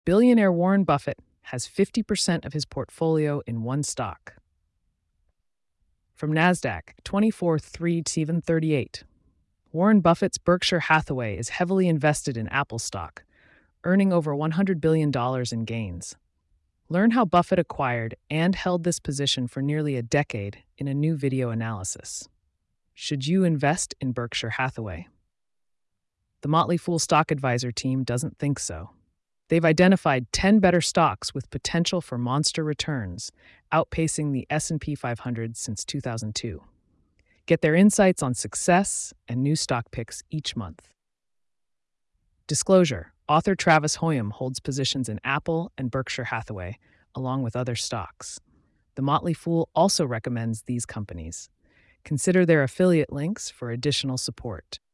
Billionaire Warren Buffett has 50% of his portfolio in one stock. From NASDAQ, 24-3-738. Warren Buffett's Berkshire Hathaway is heavily invested in Apple stock, earning over $100 billion in gains. Learn how Buffett acquired and held this position for nearly a decade in a new video analysis. Should you invest in Berkshire Hathaway? The Motley Fool Stock Advisor team doesn't think so. They've identified 10 better stocks with potential for monster returns, outpacing the S&P 500 since 2002. Get their insights on success and new stock picks each month. Disclosure: author Travis Hoyam holds positions in Apple and Berkshire Hathaway, along with other stocks. The Motley Fool also recommends these companies. Consider their affiliate links for additional support.